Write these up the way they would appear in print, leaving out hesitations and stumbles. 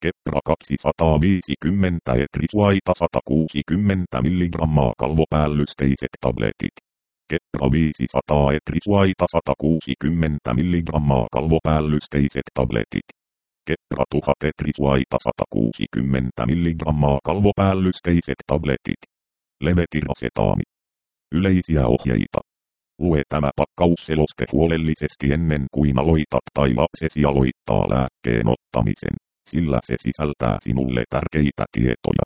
Kepra 250 etrisuaita 160 mg kalvopäällysteiset tabletit. Kepra 500 etrisuaita 160 mg kalvopäällysteiset tabletit. Kepra 1000 etrisuaita 160 mg kalvopäällysteiset tabletit. Levetirasetaami. Yleisiä ohjeita. Lue tämä pakkausseloste huolellisesti ennen kuin aloitat tai lapsesi aloittaa lääkkeen ottamisen, sillä se sisältää sinulle tärkeitä tietoja.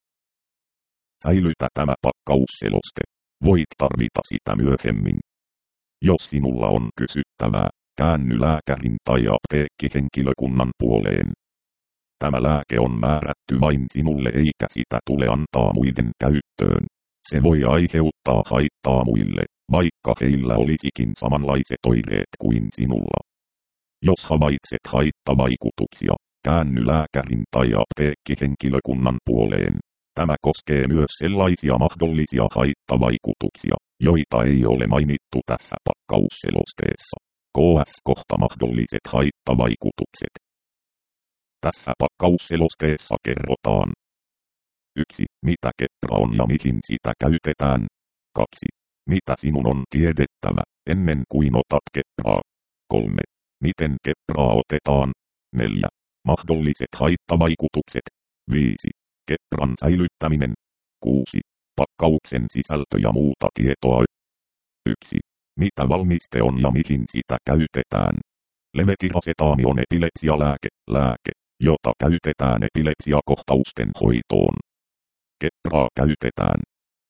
Säilytä tämä pakkausseloste. Voit tarvita sitä myöhemmin. Jos sinulla on kysyttävää, käänny lääkärin tai apteekkihenkilökunnan puoleen. Tämä lääke on määrätty vain sinulle eikä sitä tule antaa muiden käyttöön. Se voi aiheuttaa haittaa muille, vaikka heillä olisikin samanlaiset oireet kuin sinulla. Jos havaitset haittavaikutuksia, käänny lääkärin tai apteekkihenkilökunnan puoleen. Tämä koskee myös sellaisia mahdollisia haittavaikutuksia, joita ei ole mainittu tässä pakkausselosteessa. KS-kohta mahdolliset haittavaikutukset. Tässä pakkausselosteessa kerrotaan: 1. Mitä Kepra on ja mihin sitä käytetään. 2. Mitä sinun on tiedettävä, ennen kuin otat Kepraa. 3. Miten Kepraa otetaan. 4. Mahdolliset haittavaikutukset. 5. Kepran säilyttäminen. 6. Pakkauksen sisältö ja muuta tietoa. 1. Mitä valmiste on ja mihin sitä käytetään. Levetirasetaami on epilepsialääke, jota käytetään epilepsiakohtausten hoitoon. Kepraa käytetään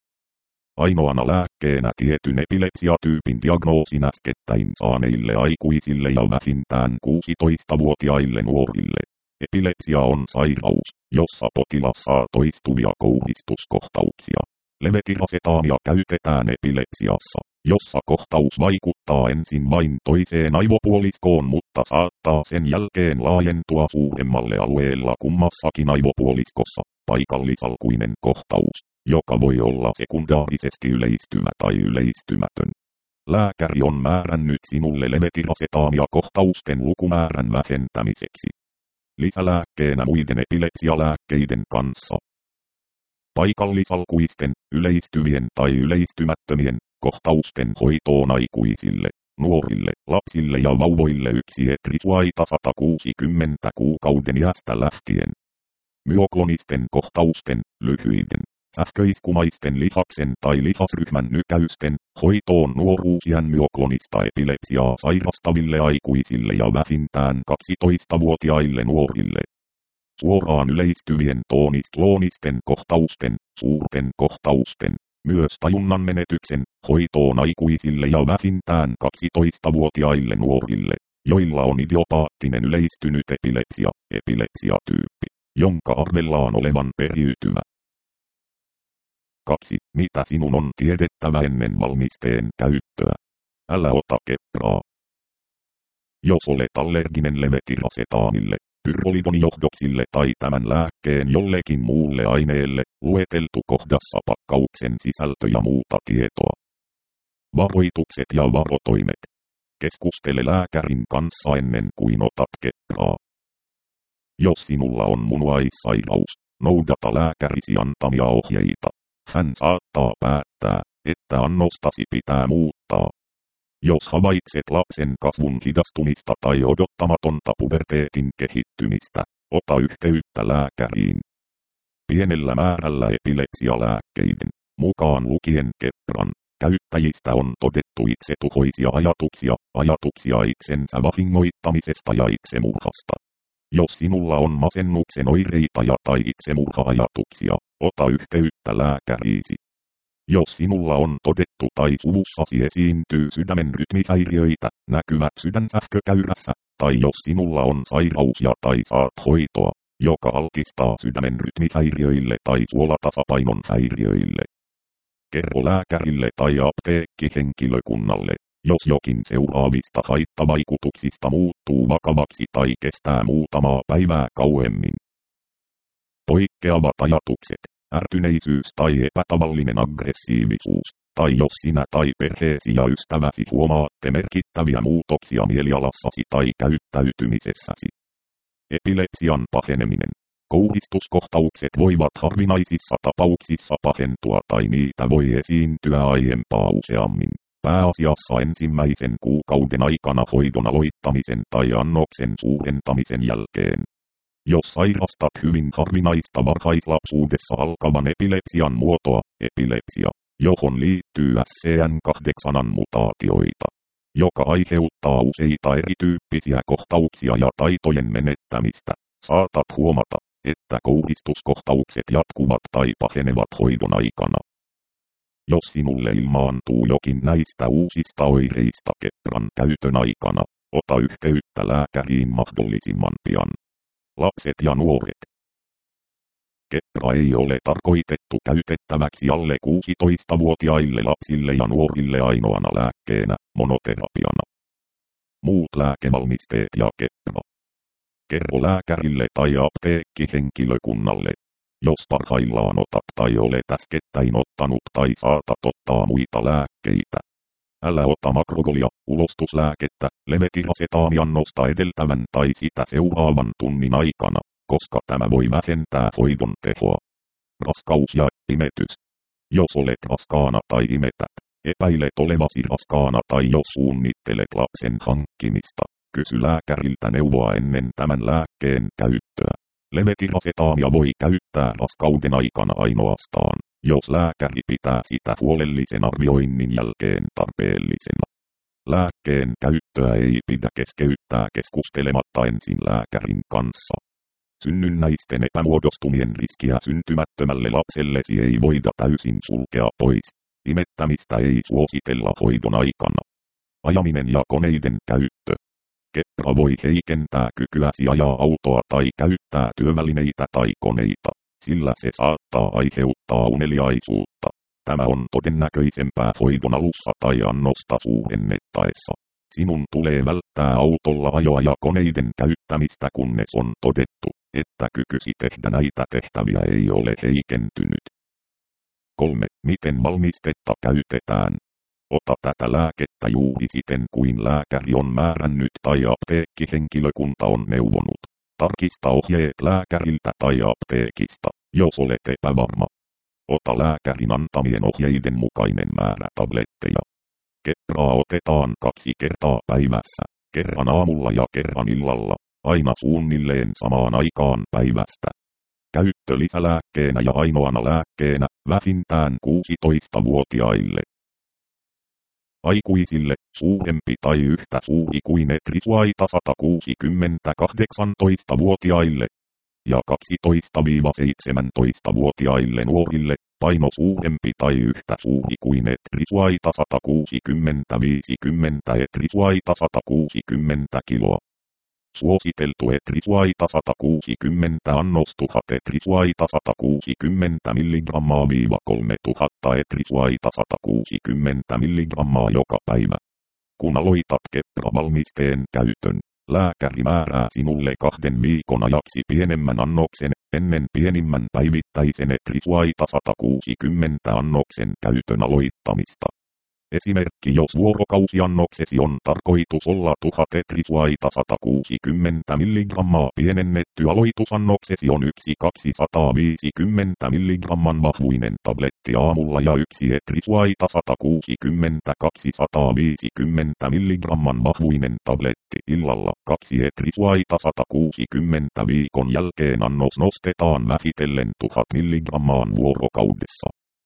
ainoana lääkkeenä tietyn epilepsiatyypin diagnoosin äskettäin saaneille aikuisille ja vähintään 16-vuotiaille nuorille. Epilepsia on sairaus, jossa potilas saa toistuvia kouristuskohtauksia. Levetirasetaamia käytetään epilepsiassa, jossa kohtaus vaikuttaa ensin vain toiseen aivopuoliskoon, mutta saattaa sen jälkeen laajentua suuremmalle alueella kummassakin aivopuoliskossa. Paikallisalkuinen kohtaus, joka voi olla sekundaarisesti yleistyvä tai yleistymätön. Lääkäri on määrännyt sinulle levetirasetaamia kohtausten lukumäärän vähentämiseksi. Lisälääkkeenä muiden epilepsialääkkeiden kanssa. Paikallisalkuisten, yleistyvien tai yleistymättömien kohtausten hoitoon aikuisille, nuorille, lapsille ja vauvoille 1 etrisuaita 160 kuukauden iästä lähtien. Myoklonisten kohtausten, lyhyiden, sähköiskumaisten lihaksen tai lihasryhmän nykäysten, hoitoon nuoruusiän myoklonista epilepsiaa sairastaville aikuisille ja vähintään 12-vuotiaille nuorille. Suoraan yleistyvien toonis-kloonisten kohtausten, suurten kohtausten, myös tajunnan menetyksen, hoitoon aikuisille ja vähintään 12-vuotiaille nuorille, joilla on idiopaattinen yleistynyt epilepsiatyyppi, jonka arvellaan olevan periytyvä. 2. Mitä sinun on tiedettävä ennen valmisteen käyttöä? Älä ota Kepraa. Jos olet allerginen levetirasetaamille, pyrrolidonijohdoksille tai tämän lääkkeen jollekin muulle aineelle, lueteltu kohdassa pakkauksen sisältö ja muuta tietoa. Varoitukset ja varotoimet. Keskustele lääkärin kanssa ennen kuin otat Kepraa. Jos sinulla on munuaissairaus, noudata lääkärisi antamia ohjeita. Hän saattaa päättää, että annostasi pitää muuttaa. Jos havaitset lapsen kasvun hidastumista tai odottamatonta puberteetin kehittymistä, ota yhteyttä lääkäriin. Pienellä määrällä epilepsialääkkeiden, mukaan lukien Kepran, käyttäjistä on todettu itsetuhoisia ajatuksia itsensä vahingoittamisesta ja itsemurhasta. Jos sinulla on masennuksen oireita tai itsemurha-ajatuksia, ota yhteyttä lääkäriisi. Jos sinulla on todettu tai suvussasi esiintyy sydämen rytmihäiriöitä, näkyvät sydänsähkökäyrässä, tai jos sinulla on sairaus tai saat hoitoa, joka altistaa sydämen rytmihäiriöille tai suolatasapainon häiriöille. Kerro lääkärille tai apteekkihenkilökunnalle, jos jokin seuraavista haittavaikutuksista muuttuu vakavaksi tai kestää muutamaa päivää kauemmin. Poikkeavat ajatukset, ärtyneisyys tai epätavallinen aggressiivisuus, tai jos sinä tai perheesi ja ystäväsi huomaatte merkittäviä muutoksia mielialassasi tai käyttäytymisessäsi. Epilepsian paheneminen. Kouhistuskohtaukset voivat harvinaisissa tapauksissa pahentua tai niitä voi esiintyä aiempaa useammin. Pääasiassa ensimmäisen kuukauden aikana hoidon aloittamisen tai annoksen suurentamisen jälkeen. Jos sairastat hyvin harvinaista varhaislapsuudessa alkavan epilepsian muotoa, epilepsia, johon liittyy SCN8-mutaatioita, joka aiheuttaa useita erityyppisiä kohtauksia ja taitojen menettämistä, saatat huomata, että kouhistuskohtaukset jatkuvat tai pahenevat hoidon aikana. Jos sinulle ilmaantuu jokin näistä uusista oireista Kepran käytön aikana, ota yhteyttä lääkäriin mahdollisimman pian. Lapset ja nuoret. Kepra ei ole tarkoitettu käytettäväksi alle 16-vuotiaille lapsille ja nuorille ainoana lääkkeenä, monoterapiana. Muut lääkevalmisteet ja Kepra. Kerro lääkärille tai apteekkihenkilökunnalle, jos parhaillaan otat tai olet äskettäin ottanut tai saatat ottaa muita lääkkeitä. Älä ota makrogolia, ulostuslääkettä, levetirasetaaniannosta edeltävän tai sitä seuraavan tunnin aikana, koska tämä voi vähentää hoidon tehoa. Raskaus ja imetys. Jos olet raskaana tai imetät, epäilet olevasi raskaana tai jos suunnittelet lapsen hankkimista, kysy lääkäriltä neuvoa ennen tämän lääkkeen käyttöä. Levetirasetaania voi käyttää raskauden aikana ainoastaan, jos lääkäri pitää sitä huolellisen arvioinnin jälkeen tarpeellisena. Lääkkeen käyttöä ei pidä keskeyttää keskustelematta ensin lääkärin kanssa. Synnynnäisten epämuodostumien riskiä syntymättömälle lapsellesi ei voida täysin sulkea pois. Imettämistä ei suositella hoidon aikana. Ajaminen ja koneiden käyttö. Kepra voi heikentää kykyäsi ajaa autoa tai käyttää työvälineitä tai koneita, sillä se saattaa aiheuttaa uneliaisuutta. Tämä on todennäköisempää hoidon alussa tai annosta suurennettaessa. Sinun tulee välttää autolla ajoa ja koneiden käyttämistä, kunnes on todettu, että kykysi tehdä näitä tehtäviä ei ole heikentynyt. 3. Miten valmistetta käytetään? Ota tätä lääkettä juuri siten kuin lääkäri on määrännyt tai apteekkihenkilökunta on neuvonut. Tarkista ohjeet lääkäriltä tai apteekista, jos olet epävarma. Ota lääkärin antamien ohjeiden mukainen määrä tabletteja. Kepraa otetaan 2 kertaa päivässä, kerran aamulla ja kerran illalla, aina suunnilleen samaan aikaan päivästä. Käyttö lisälääkkeenä ja ainoana lääkkeenä, vähintään 16-vuotiaille. Aikuisille, suurempi tai yhtä suuri kuin etrisuaita 160-18-vuotiaille ja 12-17-vuotiaille nuorille, paino suurempi tai yhtä suuri kuin etrisuaita 160-50 etrisuaita 160 kiloa. Suositeltu etrisuaita 160 annos 1000 etrisuaita 160 mg-3000 etrisuaita 160 mg joka päivä. Kun aloitat Kepra-valmisteen käytön, lääkäri määrää sinulle 2 viikon ajaksi pienemmän annoksen ennen pienimmän päivittäisen etrisuaita 160 annoksen käytön aloittamista. Esimerkki: jos vuorokausiannoksesi on tarkoitus olla 1000 etrisuaita 160 mg, pienennetty aloitusannoksesi on 250 mg vahvuinen tabletti aamulla ja 1 etrisuaita 250 mg vahvuinen tabletti illalla. 2 etrisuaita 160 viikon jälkeen annos nostetaan vähitellen 1000 mg vuorokaudessa.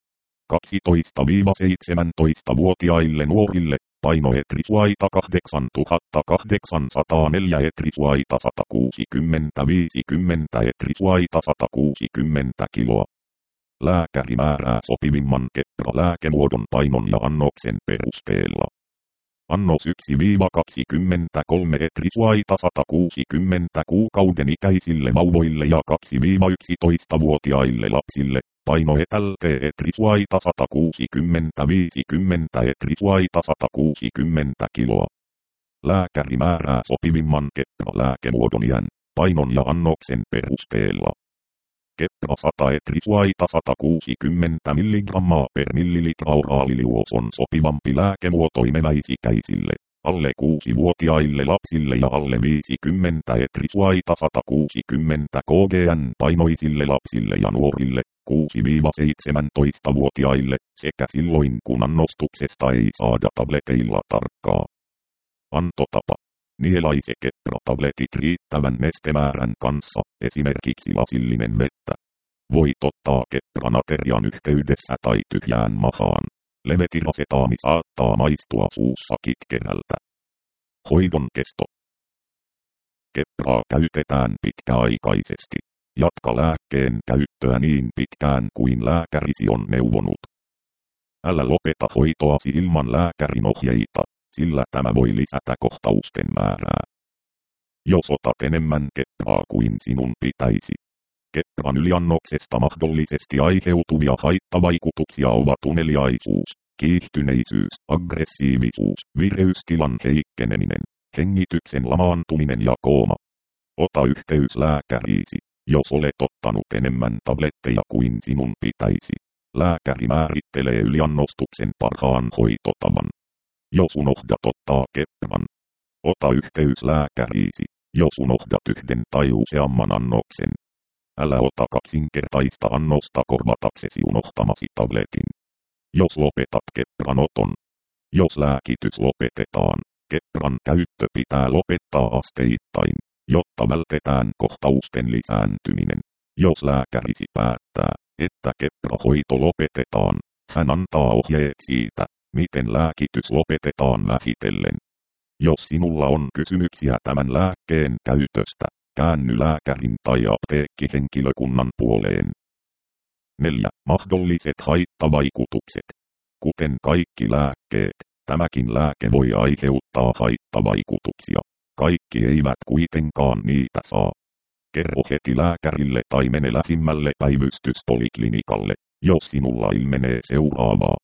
12-17-vuotiaille nuorille, paino etrisuaita 8804 etrisuaita 160-50 etrisuaita 160 kiloa. Lääkäri määrää sopivimman Kepra-lääkemuodon painon ja annoksen perusteella. Annos 1-23 etrisuaita 160 kuukauden ikäisille vauvoille ja 2-11-vuotiaille lapsille. Paino etälte etrisuaita 160-50 etrisuaita 160 kiloa. Lääkäri määrää sopivimman Kepra-lääkemuodon iän, painon ja annoksen perusteella. Kepra 100 etrisuaita 160 mg per millilitra oraaliliuos on sopivampi lääkemuoto imeväisikäisille, alle 6-vuotiaille lapsille ja alle 50 etrisuaita 160 kg:n painoisille lapsille ja nuorille 6-17-vuotiaille sekä silloin kun annostuksesta ei saada tableteilla tarkkaa antotapa. Nielaise Keppra-tabletit riittävän nestemäärän kanssa, esimerkiksi lasillinen vettä. Voit ottaa Keppra-aterian yhteydessä tai tyhjään mahaan. Levetirosetaami saattaa maistua suussa kitkerältä. Hoidon kesto. Keppraa käytetään pitkäaikaisesti. Jatka lääkkeen käyttöä niin pitkään kuin lääkärisi on neuvonut. Älä lopeta hoitoasi ilman lääkärin ohjeita, sillä tämä voi lisätä kohtausten määrää. Jos otat enemmän Keppraa kuin sinun pitäisi. Keppran yliannoksesta mahdollisesti aiheutuvia haittavaikutuksia ovat uneliaisuus, kiihtyneisyys, aggressiivisuus, vireystilan heikkeneminen, hengityksen lamaantuminen ja kooma. Ota yhteys lääkäriisi, jos olet ottanut enemmän tabletteja kuin sinun pitäisi. Lääkäri määrittelee yliannostuksen parhaan hoitotavan. Jos unohdat ottaa Keppran, ota yhteys lääkäriisi, jos unohdat yhden tai useamman annoksen. Älä ota kaksinkertaista annosta korvataksesi unohtamasi tabletin. Jos lopetat Keppran oton. Jos lääkitys lopetetaan, Keppran käyttö pitää lopettaa asteittain, jotta vältetään kohtausten lisääntyminen. Jos lääkärisi päättää, että Keppra-hoito lopetetaan, hän antaa ohjeet siitä, miten lääkitys lopetetaan vähitellen. Jos sinulla on kysymyksiä tämän lääkkeen käytöstä, käänny lääkärin tai apteekkihenkilökunnan puoleen. 4. Mahdolliset haittavaikutukset. Kuten kaikki lääkkeet, tämäkin lääke voi aiheuttaa haittavaikutuksia. Kaikki eivät kuitenkaan niitä saa. Kerro heti lääkärille tai mene lähimmälle päivystyspoliklinikalle, jos sinulla ilmenee seuraavaa.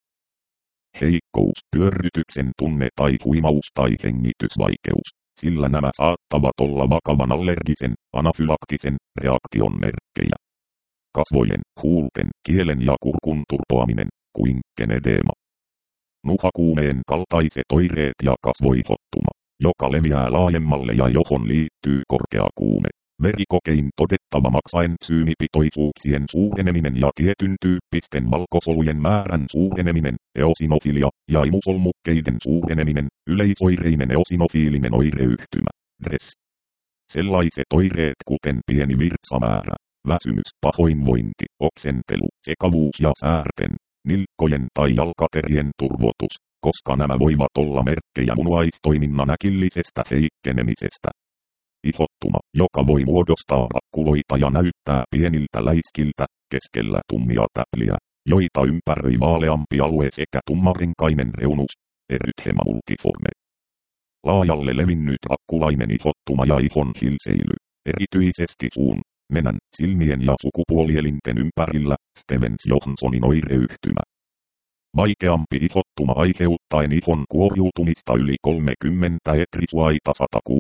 Heikkous, pyörrytyksen tunne tai huimaus tai hengitysvaikeus, sillä nämä saattavat olla vakavan allergisen, anafylaktisen reaktion merkkejä. Kasvojen, huulten, kielen ja kurkun turpoaminen, kuin edeema. Nuhakuumeen kaltaiset oireet ja kasvoihottuma, joka leviää laajemmalle ja johon liittyy korkea kuume. Verikokein todettava maksaensyymipitoisuuksien suureneminen ja tietyn tyyppisten valkosolujen määrän suureneminen, eosinofilia ja imusolmukkeiden suureneminen, yleisoireinen eosinofiilinen oireyhtymä, DRES. Sellaiset oireet kuten pieni virtsamäärä, väsymys, pahoinvointi, oksentelu, sekavuus ja säärten, nilkkojen tai jalkaterien turvotus, koska nämä voivat olla merkkejä munuaistoiminnan äkillisestä heikkenemisestä. Ihottuma, joka voi muodostaa rakkuloita ja näyttää pieniltä läiskiltä, keskellä tummia täpliä, joita ympäröi vaaleampi alue sekä tummarenkainen reunus, erythema multiforme. Laajalle levinnyt rakkulainen ihottuma ja ihon hilseily, erityisesti suun, nenän, silmien ja sukupuolielinten ympärillä, Stevens-Johnsonin oireyhtymä. Vaikeampi ihottuma aiheuttaen ihon kuoriutumista yli 30 etrisuaita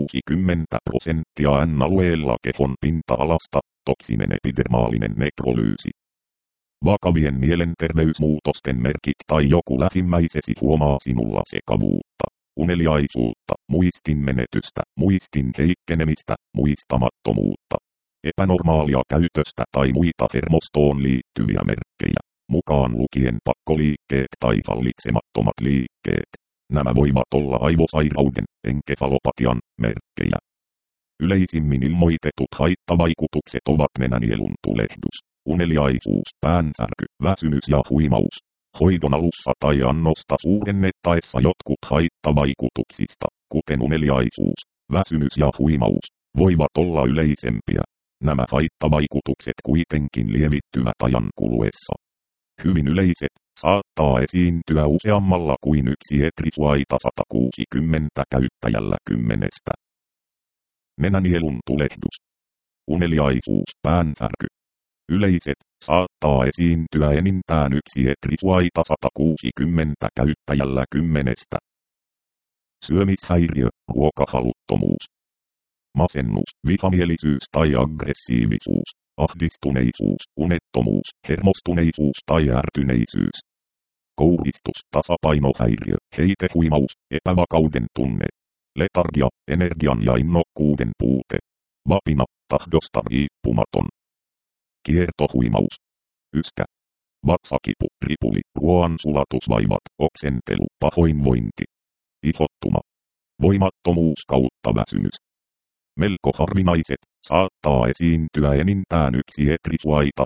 160% N-alueella kehon pinta-alasta, toksinen epidermaalinen nekrolyysi. Vakavien mielenterveysmuutosten merkit tai joku lähimmäisesi huomaa sinulla sekavuutta, uneliaisuutta, muistin menetystä, muistin heikkenemistä, muistamattomuutta, epänormaalia käytöstä tai muita hermostoon liittyviä merkkejä, mukaan lukien pakkoliikkeet tai hallitsemattomat liikkeet. Nämä voivat olla aivosairauden, enkefalopatian, merkkejä. Yleisimmin ilmoitetut haittavaikutukset ovat nenänielun tulehdus, uneliaisuus, päänsärky, väsymys ja huimaus. Hoidon alussa tai annosta suurennettaessa jotkut haittavaikutuksista, kuten uneliaisuus, väsymys ja huimaus, voivat olla yleisempiä. Nämä haittavaikutukset kuitenkin lievittyvät ajan kuluessa. Hyvin yleiset, saattaa esiintyä useammalla kuin yksi etrisuaita 160 käyttäjällä 10. Nenänielun tulehdus. Uneliaisuus, päänsärky. Yleiset, saattaa esiintyä enintään yksi etrisuaita 160 käyttäjällä 10. Syömishäiriö, ruokahaluttomuus. Masennus, vihamielisyys tai aggressiivisuus, ahdistuneisuus, unettomuus, hermostuneisuus tai ärtyneisyys. Kouristus, tasapainohäiriö, heitehuimaus, epävakauden tunne. Letargia, energian ja innokkuuden puute. Vapina, tahdosta riippumaton. Kiertohuimaus. Yskä. Vatsakipu, ripuli, ruoansulatusvaivat, oksentelu, pahoinvointi. Ihottuma. Voimattomuus kautta väsymys. Melko harvinaiset, saattaa esiintyä enintään yksi etrisuaita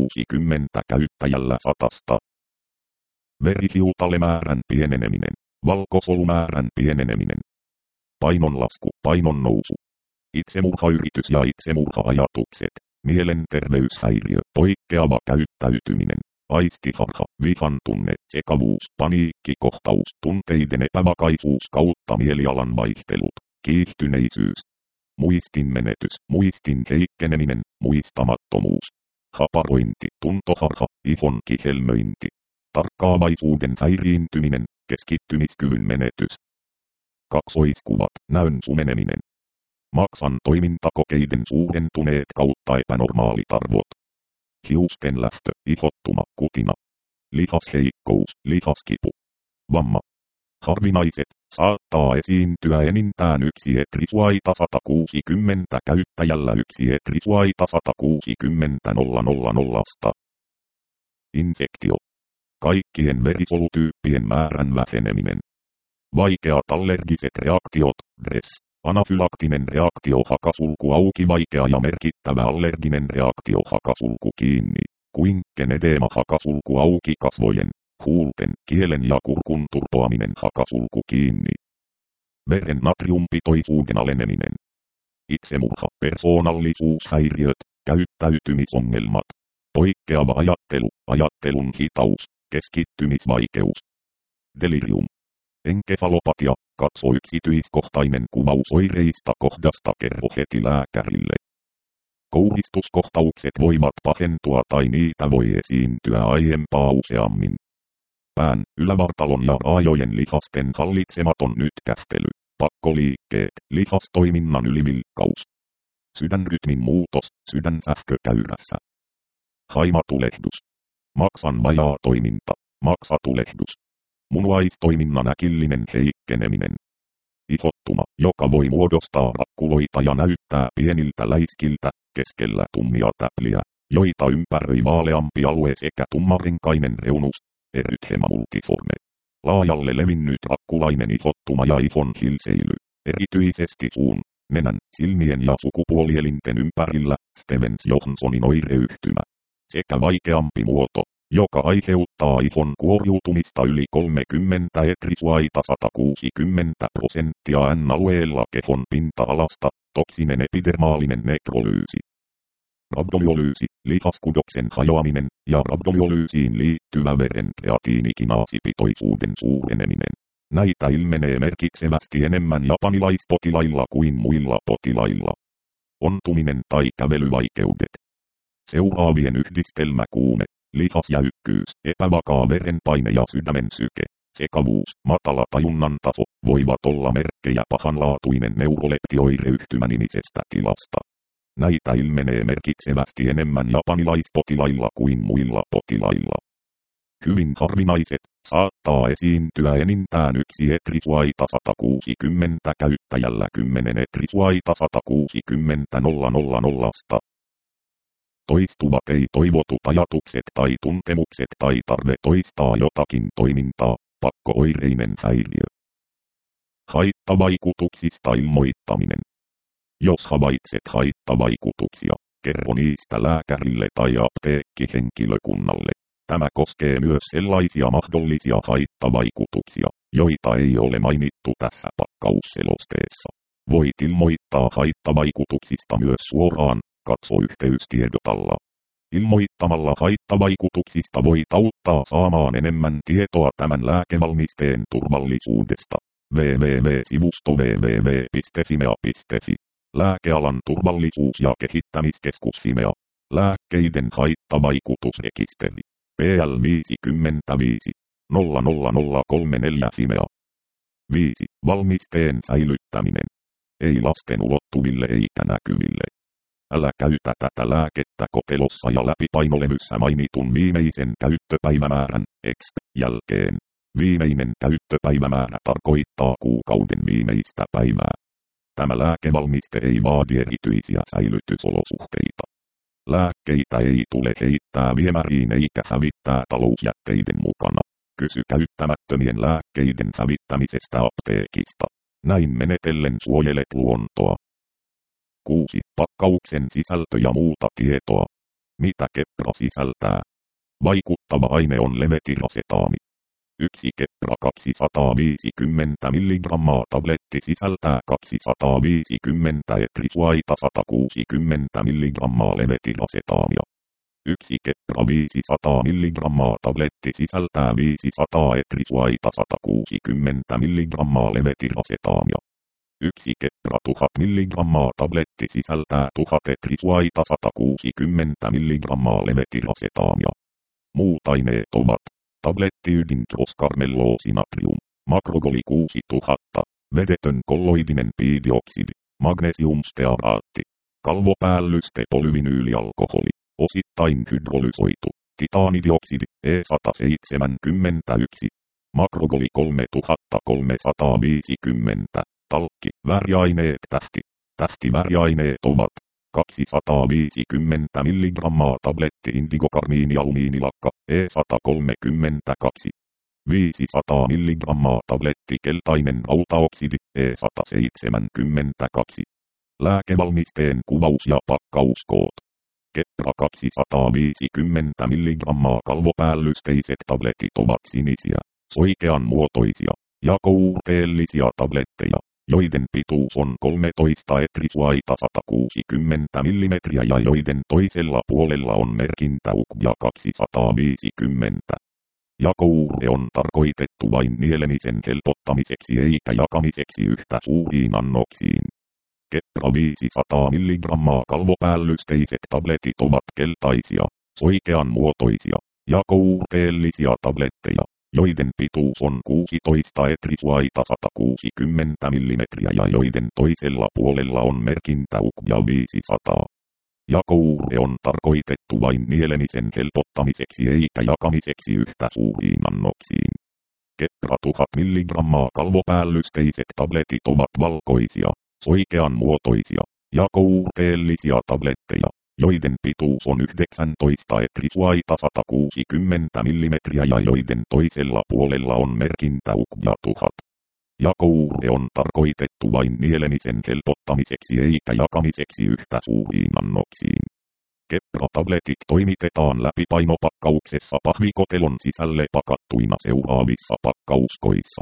160 käyttäjällä 100. Verihiutalemäärän pieneneminen, valkosolumäärän pieneneminen. Painonlasku, painon nousu. Itsemurhayritys ja itsemurha-ajatukset, mielenterveyshäiriö, poikkeava käyttäytyminen. Aistiharha, vihan tunne, sekavuus, paniikkikohtaus, tunteiden epävakaisuus kautta mielialan vaihtelut, kiihtyneisyys. Muistinmenetys, muistin heikkeneminen, muistamattomuus. Haparointi, tuntoharha, ihon kihelmöinti. Tarkkaavaisuuden häiriintyminen, keskittymiskyvyn menetys. Kaksoiskuvat, näön sumeneminen. Maksan toimintakokeiden suurentuneet kautta epänormaalit arvot. Hiusten lähtö, ihottuma, kutina. Lihasheikkous, lihaskipu. Vamma. Harvinaiset, saattaa esiintyä enintään yksi etrisuaita 160 käyttäjällä yksi etrisuaita 160 000. Infektio. Kaikkien verisolutyyppien määrän väheneminen. Vaikeat allergiset reaktiot, DRES. Anafylaktinen reaktio hakasulku auki, vaikea ja merkittävä allerginen reaktio hakasulku kiinni. Kuinken edeema hakasulku auki, kasvojen, huulten, kielen ja kurkun turpoaminen hakasulku kiinni. Veren natriumpitoisuuden aleneminen. Itsemurha, persoonallisuushäiriöt, käyttäytymisongelmat. Poikkeava ajattelu, ajattelun hitaus, keskittymisvaikeus. Delirium. Enkefalopatia, katso yksityiskohtainen kuvaus oireista kohdasta, kerro heti lääkärille. Kouristuskohtaukset voivat pahentua tai niitä voi esiintyä aiempaa useammin. Pään, ylävartalon ja raajojen lihasten hallitsematon nytkähtely, pakkoliikkeet, lihastoiminnan ylivilkkaus. Sydänrytmin muutos, sydänsähkökäyrässä. Haimatulehdus. Maksan vajaa toiminta, maksatulehdus. Munuaistoiminnan äkillinen heikkeneminen. Ihottuma, joka voi muodostaa rakkuloita ja näyttää pieniltä läiskiltä, keskellä tummia täpliä, joita ympäröi vaaleampi alue sekä tummarinkainen reunus, erythema multiforme. Laajalle levinnyt rakkulainen ihottuma ja ihon hilseily, erityisesti suun, nenän, silmien ja sukupuolielinten ympärillä, Stevens Johnsonin oireyhtymä. Sekä vaikeampi muoto, joka aiheuttaa ihon kuoriutumista yli 30 etrisuaita 160% N-alueella kehon pinta-alasta, toksinen epidermaalinen nekrolyysi. Rabdomyolyysi, lihaskudoksen hajoaminen ja rabdomyolyysiin liittyvä veren kreatiinikinaasipitoisuuden suureneminen. Näitä ilmenee merkitsevästi enemmän japanilaispotilailla kuin muilla potilailla. Ontuminen tai kävelyvaikeudet. Seuraavien yhdistelmä kuume, lihasjäykkyys, epävakaa verenpaine ja sydämen syke, sekavuus, matala tajunnan taso, voivat olla merkkejä pahanlaatuinen neuroleptioireyhtymä nimisestä tilasta. Näitä ilmenee merkitsevästi enemmän japanilaispotilailla kuin muilla potilailla. Hyvin harvinaiset, saattaa esiintyä enintään yksi etrisuaita 160 käyttäjällä 10 etrisuaita 160 000. Toistuvat ei-toivotut ajatukset tai tuntemukset tai tarve toistaa jotakin toimintaa, pakkooireinen häiriö. Haittavaikutuksista ilmoittaminen. Jos havaitset haittavaikutuksia, kerro niistä lääkärille tai apteekkihenkilökunnalle. Tämä koskee myös sellaisia mahdollisia haittavaikutuksia, joita ei ole mainittu tässä pakkausselosteessa. Voit ilmoittaa haittavaikutuksista myös suoraan, katso yhteystiedot alla. Ilmoittamalla haittavaikutuksista voit auttaa saamaan enemmän tietoa tämän lääkevalmisteen turvallisuudesta. www.sivusto www.fimea.fi. Lääkealan turvallisuus- ja kehittämiskeskus Fimea. Lääkkeiden haittavaikutusrekisteri. PL 55 00034 Fimea. 5. Valmisteen säilyttäminen. Ei lasten ulottuville eikä näkyville. Älä käytä tätä lääkettä kotelossa ja läpipainolevyssä mainitun viimeisen käyttöpäivämäärän, exp. jälkeen. Viimeinen käyttöpäivämäärä tarkoittaa kuukauden viimeistä päivää. Tämä lääkevalmiste ei vaadi erityisiä säilytysolosuhteita. Lääkkeitä ei tule heittää viemäriin eikä hävittää talousjätteiden mukana. Kysy käyttämättömien lääkkeiden hävittämisestä apteekista. Näin menetellen suojelet luontoa. 6. Pakkauksen sisältö ja muuta tietoa. Mitä Keppra sisältää? Vaikuttava aine on levetirasettaami. 1 Keppra 250 mg tabletti sisältää 250 etrisuaita 160 mg levetirasettaamia. 1 Keppra 500 mg tabletti sisältää 500 etrisuaita 160 mg levetirasettaamia. 1 Keppra 1000 mg tabletti sisältää 1000 etrisuaita 160 mg levetirasettaamia. Muut aineet ovat tablettiydintroskarmelloosi-natrium, makrogoli 6000, vedetön kolloidinen piidioksidi, magnesiumstearaatti, kalvopäällyste polyvinyylialkoholi, osittain hydrolysoitu, titaanidioksidi E171, makrogoli 3350, talkki, väriaineet tähtiväriaineet ovat 250 mg tabletti indigokarmiinialumiinilakka E132, 500 mg tabletti keltainen rautaoksidi E172. Lääkevalmisteen kuvaus ja pakkauskoot. Keppra 250 mg kalvopäällysteiset tabletit ovat sinisiä, soikean muotoisia, jakouurteellisia tabletteja, joiden pituus on 13 etrisuaita 160 mm ja joiden toisella puolella on merkintä UKJA 250. Jakouurte on tarkoitettu vain nielemisen helpottamiseksi eikä jakamiseksi yhtä suuriin annoksiin. Keppra 500 mg kalvopäällysteiset tabletit ovat keltaisia, soikean muotoisia, jakouurteellisia tabletteja, joiden pituus on 16 etrisuaita 160 mm ja joiden toisella puolella on merkintä UKJA 500. Jakouurte on tarkoitettu vain nielemisen helpottamiseksi eikä jakamiseksi yhtä suuriin annoksiin. Keppra 1000 mg kalvopäällysteiset tabletit ovat valkoisia, soikean muotoisia, jakouurteellisia tabletteja, joiden pituus on 19 etrisuaita 160 mm ja joiden toisella puolella on merkintä UKJA 1000. Jakouurte on tarkoitettu vain nielemisen helpottamiseksi eikä jakamiseksi yhtä suuriin annoksiin. Keppra-tabletit toimitetaan läpipainopakkauksessa pahvikotelon sisälle pakattuina seuraavissa pakkauskoissa.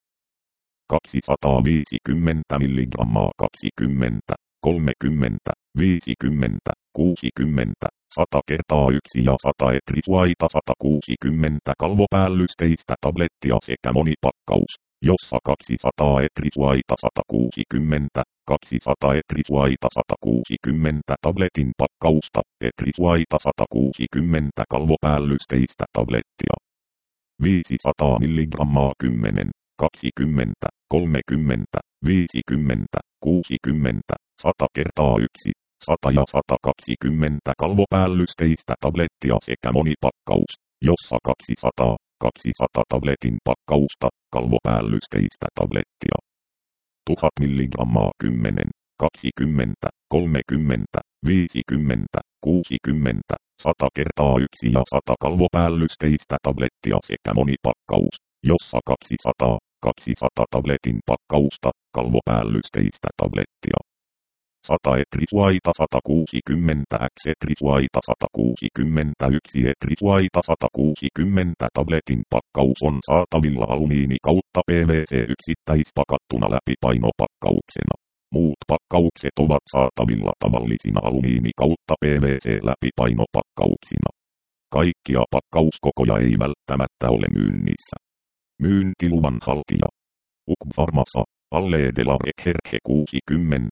250 mg 20, 30, 50, 60, 100 kertaa 1 ja 100 etrisuaita 160 kalvopäällysteistä tablettia sekä monipakkaus, jossa 200 etrisuaita 160, 200 etrisuaita 160 tabletin pakkausta, etrisuaita 160 kalvopäällysteistä tablettia. 500 mg 10, 20, 30, 50, 60, 100 kertaa 1, 100 ja 120 kalvopäällysteistä tablettia sekä monipakkaus, jossa 200 tabletin pakkausta, kalvopäällysteistä tablettia. 1000 mg 10, 20, 30, 50, 60, 100 kertaa 1 ja 100 kalvopäällysteistä tablettia sekä monipakkaus, jossa 200 tabletin pakkausta, kalvopäällysteistä tablettia. 100 etrisuaita 160 x etrisuaita 161 etrisuaita 160 tabletin pakkaus on saatavilla alumiini kautta PVC yksittäispakattuna läpipainopakkauksena. Muut pakkaukset ovat saatavilla tavallisina alumiini kautta PVC läpipainopakkauksina. Kaikkia pakkauskokoja ei välttämättä ole myynnissä. Myyntiluvan haltija. UK Pharmasa, Alle de la Recherche 60,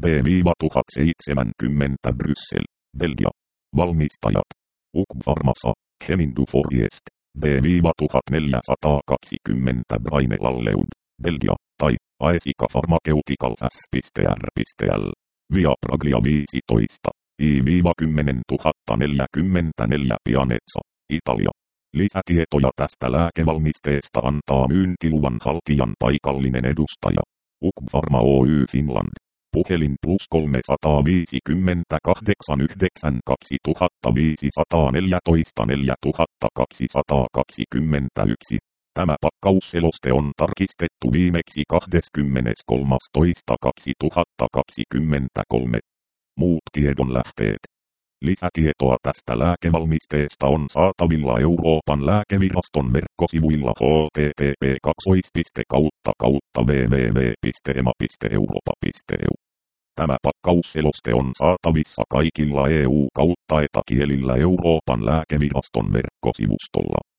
B-1070 Bryssel, Belgia. Valmistajat. UK Pharmasa, Chemin du Forest, B-1420 Braine-l'Alleud, Belgia, tai Aesica Pharmaceuticals S.R.L. Viagraglia 15, I-10 044 Pianezza, Italia. Lisätietoja tästä lääkevalmisteesta antaa myyntiluvan haltijan paikallinen edustaja. Ukvarma Oy Finland. Puhelin +350 89 2514 4221. Tämä pakkausseloste on tarkistettu viimeksi 23.2.2023. Muut tiedonlähteet. Lisätietoa tästä lääkevalmisteesta on saatavilla Euroopan lääkeviraston verkkosivuilla http://www.ema.europa.eu. Tämä pakkausseloste on saatavissa kaikilla EU-kielillä Euroopan lääkeviraston verkkosivustolla.